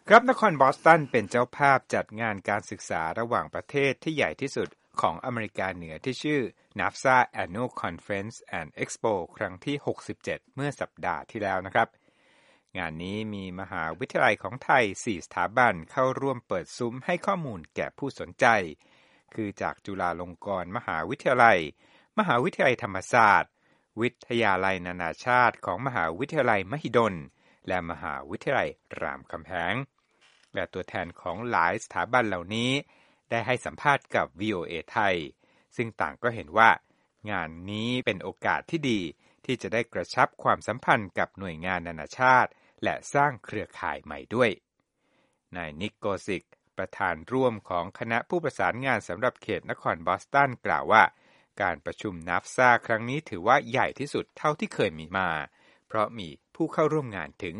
ครับนครบอสตันเป็นเจ้าภาพจัดงานการศึกษาระหว่างประเทศที่ใหญ่ที่สุดของอเมริกาเหนือที่ชื่อ NAFSA Annual Conference and Expo ครั้งที่ 67 เมื่อสัปดาห์ที่แล้วนะครับงานนี้มีมหาวิทยาลัยของไทย 4 สถาบันเข้าร่วมเปิดซุ้มให้ข้อมูลแก่ผู้สนใจคือจากจุฬาลงกรณ์มหาวิทยาลัยมหาวิทยาลัยธรรมศาสตร์วิทยาลัยนานาชาติของมหาวิทยาลัยมหิดลและมหาวิทยาลัยรามคำแหงและตัวแทนของหลายสถาบันเหล่านี้ได้ให้สัมภาษณ์กับ VOA ไทยซึ่งต่างก็เห็นว่างานนี้เป็นโอกาสที่ดีที่จะได้กระชับความสัมพันธ์กับหน่วยงานนานาชาติและสร้างเครือข่ายใหม่ด้วยนายนิกโกซิกประธานร่วมของคณะผู้ประสานงานสำหรับเขตนครบอสตันกล่าวว่าการประชุม NAFSA ครั้งนี้ถือว่าใหญ่ที่สุดเท่าที่เคยมีมาเพราะมีผู้เข้าร่วมงานถึง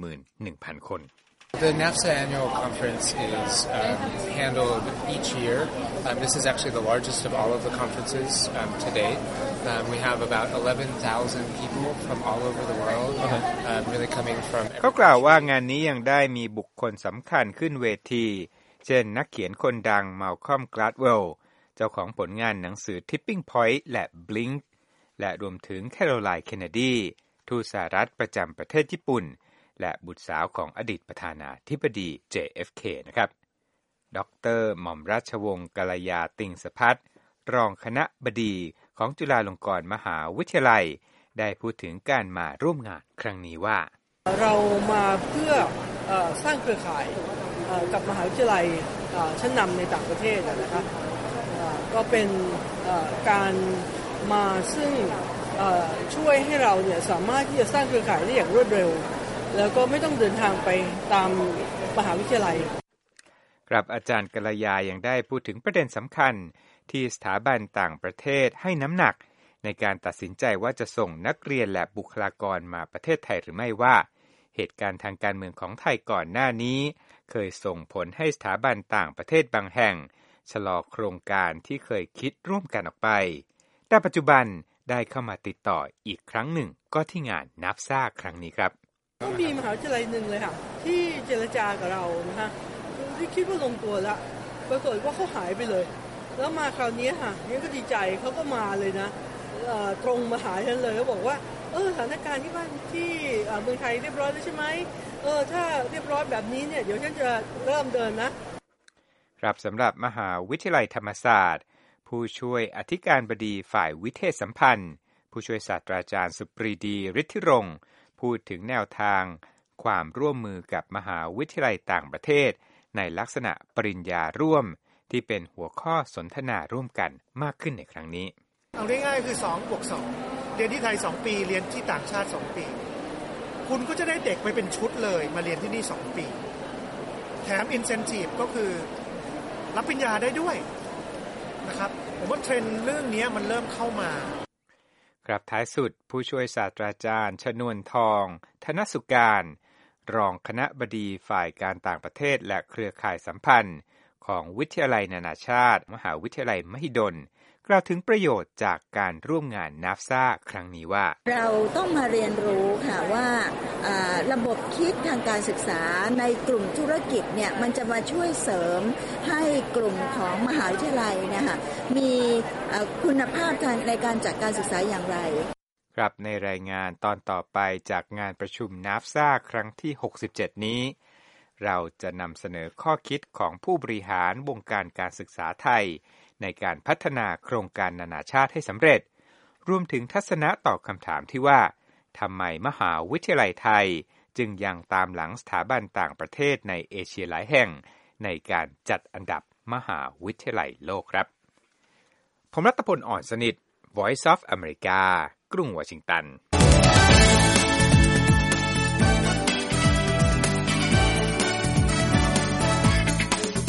11,000 คน The NAFSA Annual Conference is handled each year. This is actually the largest of all of the conferences to date. We have about 11,000 people from all over the world, really coming from. เขากล่าวว่างานนี้ยังได้มีบุคคลสำคัญขึ้นเวทีเช่นนักเขียนคนดังมัลคอม กลาดเวลล์เจ้าของผลงานหนังสือ Tipping Point และ Blink และรวมถึงแคโรไลน์ เคนเนดีทูตสหรัฐประจำประเทศญี่ปุ่นและบุตรสาวของอดีตประธานาธิบดี JFK นะครับดร.หม่อมราชวงศ์กัลยาติงสภัทรรองคณบดีของจุฬาลงกรณ์มหาวิทยาลัยได้พูดถึงการมาร่วมงานครั้งนี้ว่าเรามาเพื่อสร้างเครือข่ายกับมหาวิทยาลัยชั้นนำในต่างประเทศนะครับก็เป็นการมาซึ่งช่วยให้เราเนี่ยสามารถที่จะสร้างเครือข่ายได้อย่างรวดเร็วแล้วก็ไม่ต้องเดินทางไปตามมหาวิทยาลัยครับอาจารย์กัลยายังได้พูดถึงประเด็นสำคัญที่สถาบันต่างประเทศให้น้ำหนักในการตัดสินใจว่าจะส่งนักเรียนและบุคลากรมาประเทศไทยหรือไม่ว่าเหตุการณ์ทางการเมืองของไทยก่อนหน้านี้เคยส่งผลให้สถาบันต่างประเทศบางแห่งชะลอโครงการที่เคยคิดร่วมกันออกไปแต่ปัจจุบันได้เข้ามาติดต่ออีกครั้งหนึ่งก็ที่งาน NAFSA ครั้งนี้ครับก็มีมหาวิทยาลัยหนึ่งเลยค่ะที่เจรจากับเรานะคะที่คิดว่าลงตัวแล้วปรากฏว่าเขาหายไปเลยแล้วมาคราวนี้ค่ะนี่ก็ดีใจเขาก็มาเลยนะตรงมาหาฉันเลยเขาบอกว่าสถานการณ์ที่บ้านที่เมืองไทยเรียบร้อยแล้วใช่ไหมถ้าเรียบร้อยแบบนี้เนี่ยเดี๋ยวฉันจะเริ่มเดินนะครับสำหรับมหาวิทยาลัยธรรมศาสตร์ผู้ช่วยอธิการบดีฝ่ายวิเทศสัมพันธ์ผู้ช่วยศาสตราจารย์สุปรีดีฤทธิรงค์พูดถึงแนวทางความร่วมมือกับมหาวิทยาลัยต่างประเทศในลักษณะปริญญาร่วมที่เป็นหัวข้อสนทนาร่วมกันมากขึ้นในครั้งนี้เอาง่ายๆคือ2+2เรียนที่ไทย2ปีเรียนที่ต่างชาติ2ปีคุณก็จะได้เด็กไปเป็นชุดเลยมาเรียนที่นี่2ปีแถม incentive ก็คือรับปริญญาได้ด้วยนะครับผมว่าเทรนด์เรื่องนี้มันเริ่มเข้ามาครับท้ายสุดผู้ช่วยศาสตราจารย์ชนวนทองธนสุการรองคณบดีฝ่ายการต่างประเทศและเครือข่ายสัมพันธ์ของวิทยาลัยนานาชาติมหาวิทยาลัยมหิดลกล่าวถึงประโยชน์จากการร่วมงาน NAFSA ครั้งนี้ว่าเราต้องมาเรียนรู้ค่ะว่าระบบคิดทางการศึกษาในกลุ่มธุรกิจเนี่ยมันจะมาช่วยเสริมให้กลุ่มของมหาวิทยาลัยเนี่ยค่ะมีคุณภาพทางในการจัดการศึกษาอย่างไรครับในรายงานตอนต่อไปจากงานประชุม NAFSA ครั้งที่ 67 นี้เราจะนำเสนอข้อคิดของผู้บริหารวงการการศึกษาไทยในการพัฒนาโครงการนานาชาติให้สำเร็จรวมถึงทัศนะตอบคำถามที่ว่าทำไมมหาวิทยาลัยไทยจึงยังตามหลังสถาบันต่างประเทศในเอเชียหลายแห่งในการจัดอันดับมหาวิทยาลัยโลกครับผมรัตพล อ่อนสนิท Voice of America กรุงวอชิงตัน